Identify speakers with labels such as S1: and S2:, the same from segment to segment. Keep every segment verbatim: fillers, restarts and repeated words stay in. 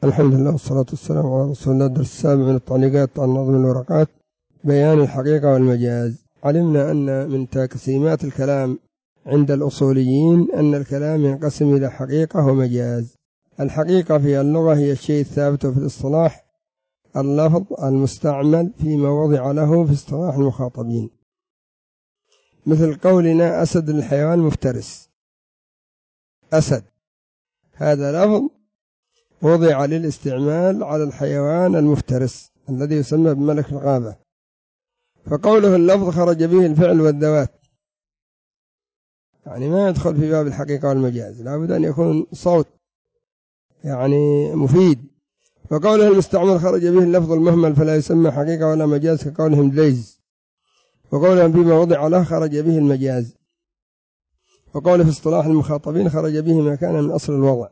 S1: الحمد لله والصلاة والسلام على رسول الله. الدرس السابع من التعليقات على نظم الورقات، بيان الحقيقة والمجاز. علمنا أن من تقسيمات الكلام عند الأصوليين أن الكلام ينقسم إلى حقيقة ومجاز. الحقيقة في اللغة هي الشيء الثابت في الاصطلاح، اللفظ المستعمل فيما وضع له في اصطلاح المخاطبين، مثل قولنا أسد الحيوان مفترس. أسد هذا لفظ وضع للاستعمال على الحيوان المفترس الذي يسمى بملك الغابة، فقوله اللفظ خرج به الفعل والذوات، يعني ما يدخل في باب الحقيقة والمجاز، لابد أن يكون صوت يعني مفيد. وقوله المستعمل خرج به اللفظ المهمل فلا يسمى حقيقة ولا مجاز، كقولهم ليز. وقولهم فيما وضع له خرج به المجاز. وقوله في اصطلاح المخاطبين خرج به ما كان من أصل الوضع،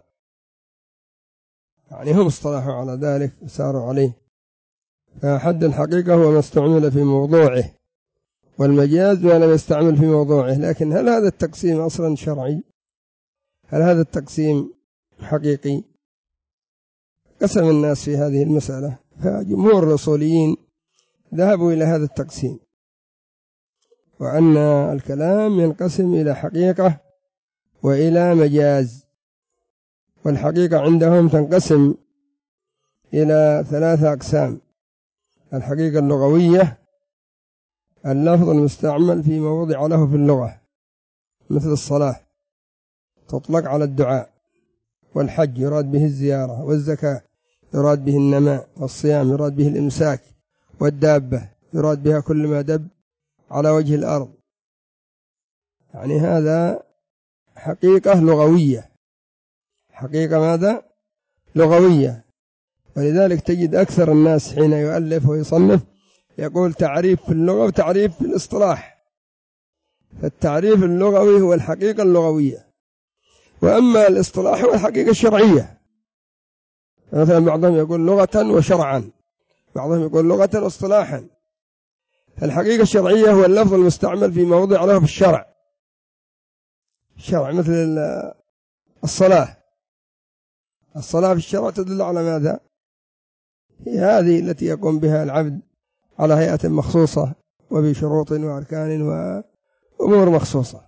S1: يعني هم اصطلحوا على ذلك وساروا عليه. فحد الحقيقة هو ما استعمل في موضوعه، والمجاز ما لم يستعمل في موضوعه. لكن هل هذا التقسيم أصلا شرعي؟ هل هذا التقسيم حقيقي؟ قسم الناس في هذه المسألة، فجمهور الأصوليين ذهبوا إلى هذا التقسيم، وأن الكلام ينقسم إلى حقيقة وإلى مجاز. والحقيقة عندهم تنقسم إلى ثلاثة أقسام: الحقيقة اللغوية، اللفظ المستعمل فيما وضع له في اللغة، مثل الصلاة تطلق على الدعاء، والحج يراد به الزيارة، والزكاة يراد به النماء، والصيام يراد به الإمساك، والدابة يراد بها كل ما دب على وجه الأرض. يعني هذا حقيقة لغوية، حقيقة ماذا؟ لغوية. ولذلك تجد أكثر الناس حين يؤلف ويصنف يقول تعريف في اللغة وتعريف في الاصطلاح. فالتعريف اللغوي هو الحقيقة اللغوية، وأما الاصطلاح هو الحقيقة الشرعية. مثلا بعضهم يقول لغة وشرعا، بعضهم يقول لغة واصطلاحا. الحقيقة الشرعية هو اللفظ المستعمل في موضع له في الشرع، الشرع مثل الصلاة. الصلاة في الشرع تدل على ماذا؟ هي هذه التي يقوم بها العبد على هيئة مخصوصة وبشروط وأركان وأمور مخصوصة.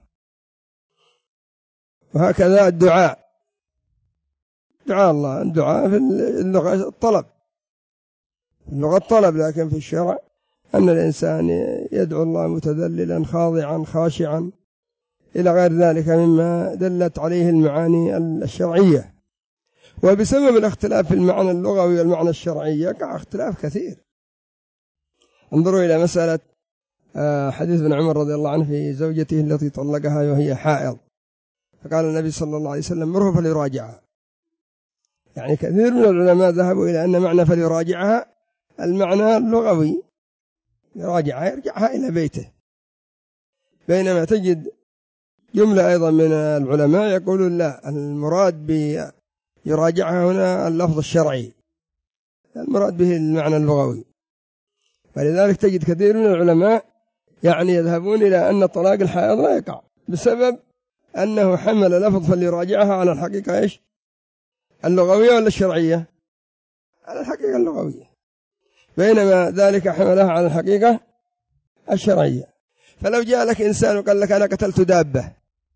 S1: وهكذا الدعاء، دعاء الله، الدعاء في اللغة الطلب، اللغة الطلب، لكن في الشرع أن الإنسان يدعو الله متذللا خاضعا خاشعا إلى غير ذلك مما دلت عليه المعاني الشرعية. وبسبب الاختلاف في المعنى اللغوي والمعنى الشرعي يقع اختلاف كثير. انظروا إلى مسألة حديث ابن عمر رضي الله عنه في زوجته التي طلقها وهي حائض، فقال النبي صلى الله عليه وسلم مره فليراجعها. يعني كثير من العلماء ذهبوا إلى أن معنى فليراجعها المعنى اللغوي، يراجعها يرجعها إلى بيته، بينما تجد جملة أيضا من العلماء يقولون لا، المراد بيراجعها هنا اللفظ الشرعي، المراد به المعنى اللغوي. ولذلك تجد كثير من العلماء يعني يذهبون إلى أن طلاق الحائض لا يقع بسبب أنه حمل لفظ فليراجعها على الحقيقة إيش؟ اللغوية ولا الشرعية؟ على الحقيقة اللغوية، بينما ذلك حملها على الحقيقة الشرعية. فلو جاء لك إنسان وقال لك أنا قتلت دابة،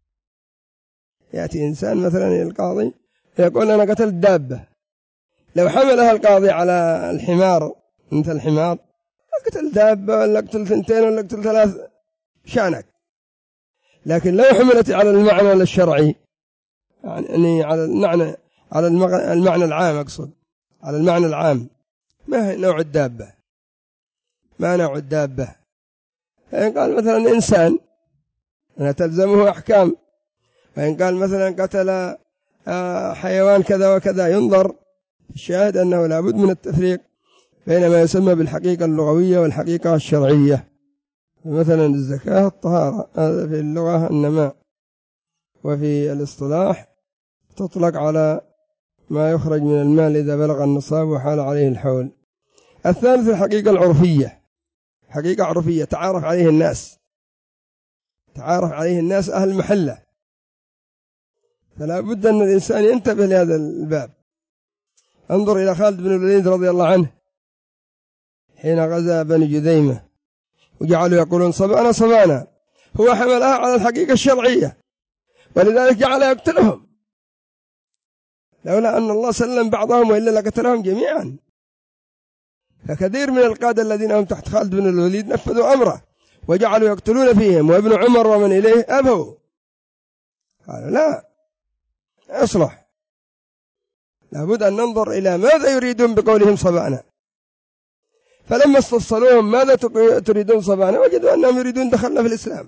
S1: يأتي إنسان مثلا إلى القاضي يقول أنا قتلت دابة، لو حملها القاضي على الحمار، مثل الحمار، قتل دابة ولا قتل ثنتين ولا قتل ثلاث شانك. لكن لو حملت على المعنى الشرعي، يعني على المعنى على المعنى العام، أقصد على المعنى العام، ما هي نوع الدابة؟ ما نوع الدابة؟ فإن قال مثلا إنسان أنا تلزمه أحكام، وإن قال مثلا قتل حيوان كذا وكذا، ينظر الشاهد أنه لابد من التفريق بين ما يسمى بالحقيقة اللغوية والحقيقة الشرعية. مثلا الزكاة الطهارة، هذا في اللغة النماء، وفي الاصطلاح تطلق على ما يخرج من المال إذا بلغ النصاب وحال عليه الحول. الثالث الحقيقة العرفية، حقيقة عرفية تعارف عليه الناس، تعارف عليه الناس أهل المحلة، فلا بد أن الإنسان ينتبه لهذا الباب. انظر إلى خالد بن الوليد رضي الله عنه حين غزا بني جذيمة وجعلوا يقولون صبأنا صبأنا، هو حملها على الحقيقة الشرعية ولذلك جعل يقتلهم، لولا أن الله سلم بعضهم وإلا لقتلهم جميعا. فكثير من القادة الذين هم تحت خالد بن الوليد نفذوا أمره وجعلوا يقتلون فيهم، وابن عمر ومن إليه أبوا، قالوا لا أصلح، لابد أن ننظر إلى ماذا يريدون بقولهم صبأنا. فلما استفصلوهم ماذا تريدون صبأنا وجدوا أنهم يريدون دخلنا في الإسلام.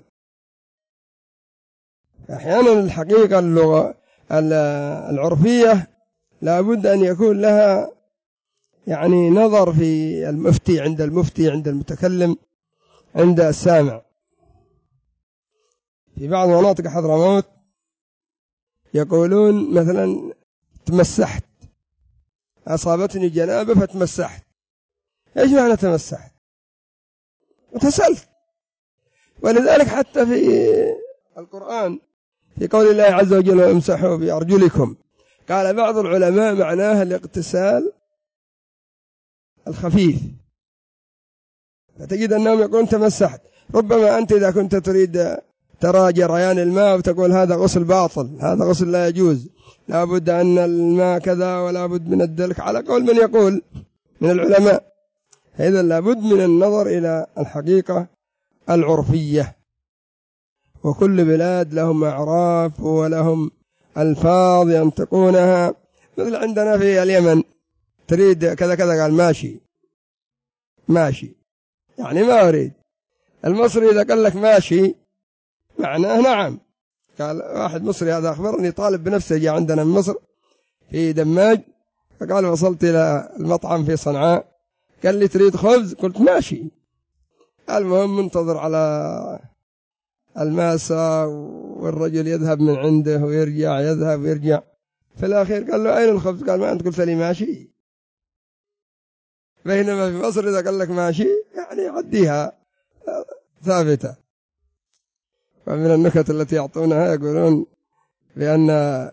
S1: أحيانا الحقيقة اللغة العرفية لابد أن يكون لها يعني نظر في المفتي، عند المفتي، عند المتكلم، عند السامع. في بعض مناطق حضرموت يقولون مثلا تمسحت، أصابتني جنابة فتمسحت. إيش معنى تمسحت؟ وتسلت. ولذلك حتى في القرآن في قول الله عز وجل امسحوا بأرجلكم، قال بعض العلماء معناها الاغتسال الخفيف، فتجد أنهم يقولون تمسحت. ربما أنت إذا كنت تريد ترى جريان الماء وتقول هذا غسل باطل، هذا غسل لا يجوز، لا بد أن الماء كذا ولا بد من الدلك، على قول من يقول من العلماء. إذا لابد من النظر إلى الحقيقة العرفية، وكل بلاد لهم أعراف ولهم ألفاظ ينطقونها. مثل عندنا في اليمن تريد كذا كذا قال ماشي ماشي، يعني ما أريد. المصري إذا قال لك ماشي معناه نعم. قال واحد مصري هذا أخبرني طالب بنفسه جاء عندنا من مصر في دماج، فقال وصلت إلى المطعم في صنعاء، قال لي تريد خبز؟ قلت ماشي. المهم منتظر على الماسة والرجل يذهب من عنده ويرجع، يذهب ويرجع، في الأخير قال له أين الخبز؟ قال ما أنت قلت لي ماشي. بينما في مصر إذا قال لك ماشي يعني عديها ثابتة. ومن النكت التي يعطونها يقولون بأن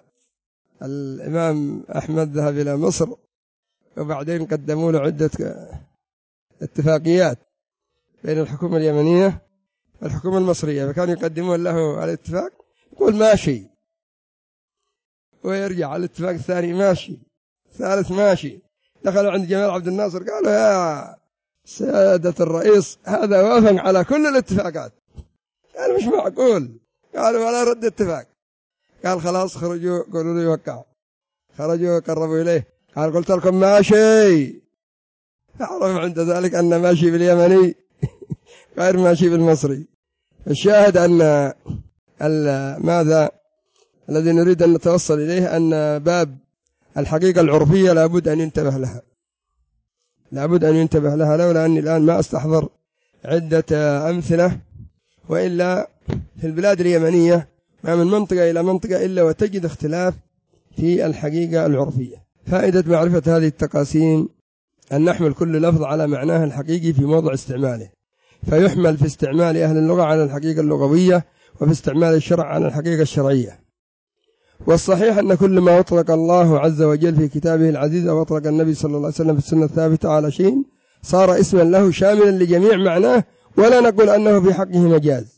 S1: الإمام أحمد ذهب إلى مصر وبعدين قدموا له عدة اتفاقيات بين الحكومة اليمنية والحكومة المصرية، فكانوا يقدمون له الاتفاق يقول ماشي، ويرجع على الاتفاق الثاني ماشي، ثالث ماشي. دخلوا عند جمال عبد الناصر قالوا يا سيادة الرئيس هذا وافق على كل الاتفاقات. قال مش معقول. قالوا ولا رد اتفاق. قال خلاص خرجوا قولوا له يوقع. خرجوا قربوا إليه قال قلت لكم ماشي. أعرف عند ذلك أن ماشي باليمني غير ماشي بالمصري. الشاهد أن ماذا الذي نريد أن نتوصل إليه أن باب الحقيقة العرفية لابد أن ينتبه لها، لابد أن ينتبه لها، لولا أني الآن ما أستحضر عدة أمثلة. وإلا في البلاد اليمنية ما من منطقة إلى منطقة إلا وتجد اختلاف في الحقيقة العرفية. فائدة معرفة هذه التقاسيم أن نحمل كل لفظ على معناه الحقيقي في موضع استعماله، فيحمل في استعمال أهل اللغة على الحقيقة اللغوية، وفي استعمال الشرع على الحقيقة الشرعية. والصحيح أن كل ما أطلق الله عز وجل في كتابه العزيز أو أطلق النبي صلى الله عليه وسلم في السنة الثابتة على شيء صار اسما له شاملا لجميع معناه، ولا نقول أنه في حقه مجاز.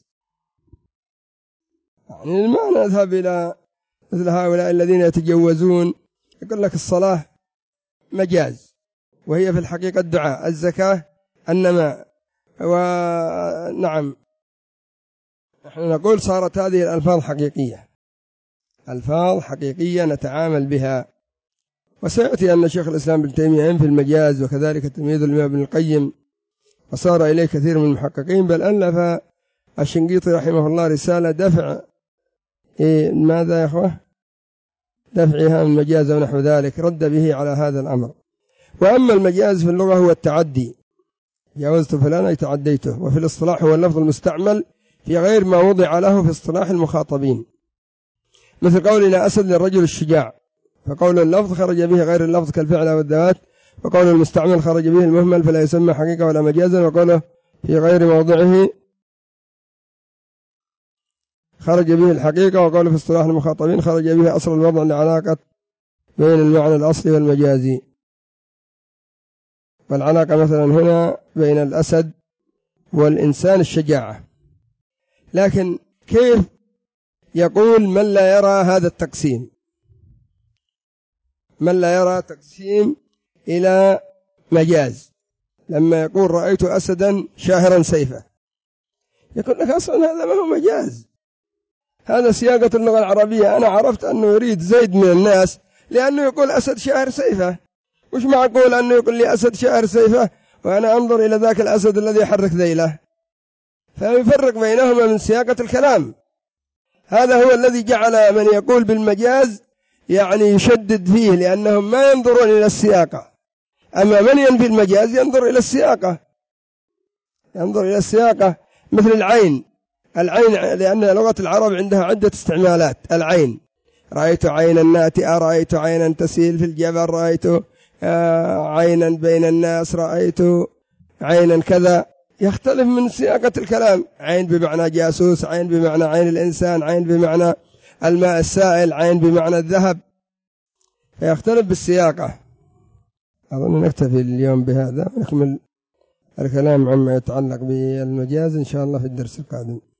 S1: يعني ما نذهب إلى مثل هؤلاء الذين يتجوزون يقول لك الصلاة مجاز وهي في الحقيقة الدعاء، الزكاة النماء، ونعم نحن نقول صارت هذه الألفاظ حقيقية، ألفاظ حقيقية نتعامل بها. وسيأتي أن شيخ الإسلام ابن تيمية ينفي المجاز، وكذلك تلميذ الإمام ابن القيم، وصار إليه كثير من المحققين، بل ألف الشنقيطي رحمه الله رسالة دفع إيه ماذا يا أخوة دفعها من المجاز ونحو ذلك، رد به على هذا الأمر. وأما المجاز في اللغة هو التعدي، جاوزت فلانا تعديته، وفي الاصطلاح هو اللفظ المستعمل في غير ما وضع له في اصطلاح المخاطبين، مثل قولنا أسد للرجل الشجاع، فقول اللفظ خرج به غير اللفظ كالفعل أو الذوات، وقول المستعمل خرج به المهمل فلا يسمى حقيقة ولا مجازا، وقوله في غير موضعه خرج به الحقيقة، وقوله في اصطلاح المخاطبين خرج به أصل الوضع لعلاقة بين المعنى الأصلي والمجازي. والعلاقة مثلا هنا بين الأسد والإنسان الشجاعة. لكن كيف يقول من لا يرى هذا التقسيم، من لا يرى تقسيم إلى مجاز، لما يقول رأيت أسدا شاهرا سيفه، يقول لك أصلا هذا ما هو مجاز، هذا سياقة اللغة العربية. أنا عرفت أنه يريد زيد من الناس لأنه يقول أسد شاهر سيفه، مش معقول أنه يقول لي أسد شاهر سيفه وأنا أنظر إلى ذاك الأسد الذي يحرك ذيله، فيفرق بينهما من سياقة الكلام. هذا هو الذي جعل من يقول بالمجاز يعني يشدد فيه، لأنهم ما ينظرون إلى السياقة. أما من ينفي المجاز ينظر إلى السياقة، ينظر إلى السياقة. مثل العين، العين لأن لغة العرب عندها عدة استعمالات. العين، رأيت عينا ناتئة، رأيت عينا تسيل في الجبل، رأيت عينا بين الناس، رأيت عينا كذا، يختلف من سياقة الكلام. عين بمعنى جاسوس، عين بمعنى عين الإنسان، عين بمعنى الماء السائل، عين بمعنى الذهب، فيختلف بالسياقة. أظن نكتفي اليوم بهذا ونكمل الكلام عما يتعلق بالمجاز إن شاء الله في الدرس القادم.